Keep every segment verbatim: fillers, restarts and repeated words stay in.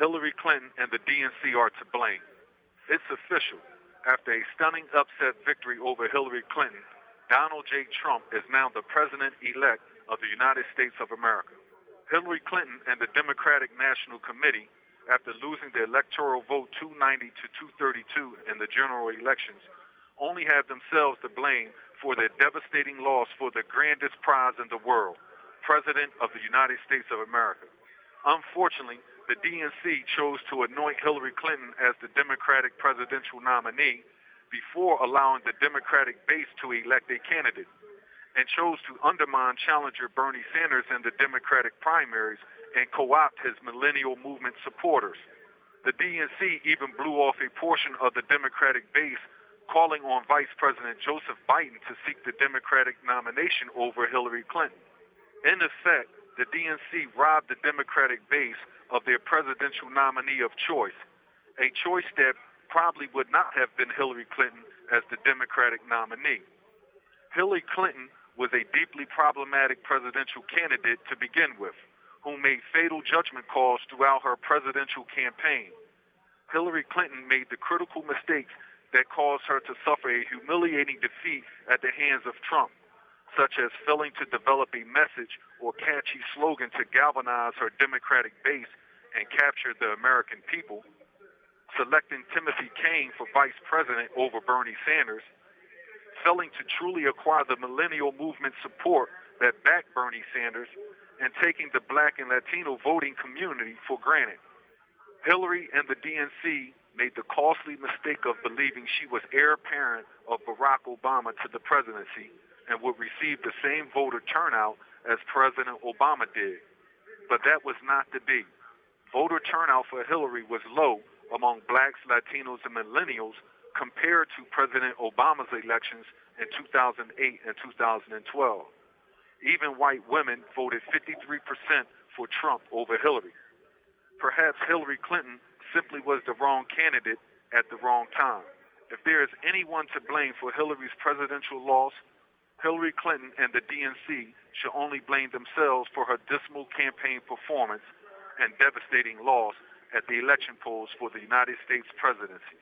Hillary Clinton and the D N C are to blame. It's official. After a stunning upset victory over Hillary Clinton, Donald J. Trump is now the president-elect of the United States of America. Hillary Clinton and the Democratic National Committee, after losing the electoral vote two ninety to two thirty-two in the general elections, only have themselves to blame for their devastating loss for the grandest prize in the world, President of the United States of America. Unfortunately, the D N C chose to anoint Hillary Clinton as the Democratic presidential nominee before allowing the Democratic base to elect a candidate, and chose to undermine challenger Bernie Sanders in the Democratic primaries and co-opt his millennial movement supporters. The D N C even blew off a portion of the Democratic base, calling on Vice President Joseph Biden to seek the Democratic nomination over Hillary Clinton. In effect, the D N C robbed the Democratic base of their presidential nominee of choice, a choice that probably would not have been Hillary Clinton as the Democratic nominee. Hillary Clinton was a deeply problematic presidential candidate to begin with, who made fatal judgment calls throughout her presidential campaign. Hillary Clinton made the critical mistakes that caused her to suffer a humiliating defeat at the hands of Trump, such as failing to develop a message or catchy slogan to galvanize her Democratic base and capture the American people, selecting Timothy Kaine for vice president over Bernie Sanders, failing to truly acquire the millennial movement support that backed Bernie Sanders, and taking the black and Latino voting community for granted. Hillary and the D N C made the costly mistake of believing she was heir apparent of Barack Obama to the presidency and would receive the same voter turnout as President Obama did. But that was not to be. Voter turnout for Hillary was low among blacks, Latinos, and millennials compared to President Obama's elections in two thousand eight and two thousand twelve. Even white women voted fifty-three percent for Trump over Hillary. Perhaps Hillary Clinton simply was the wrong candidate at the wrong time. If there is anyone to blame for Hillary's presidential loss, Hillary Clinton and the D N C should only blame themselves for her dismal campaign performance and devastating loss at the election polls for the United States presidency.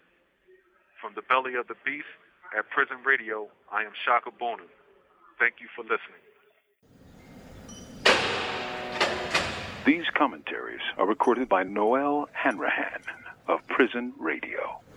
From the belly of the beast at Prison Radio, I am Shaka Bono. Thank you for listening. These commentaries are recorded by Noel Hanrahan of Prison Radio.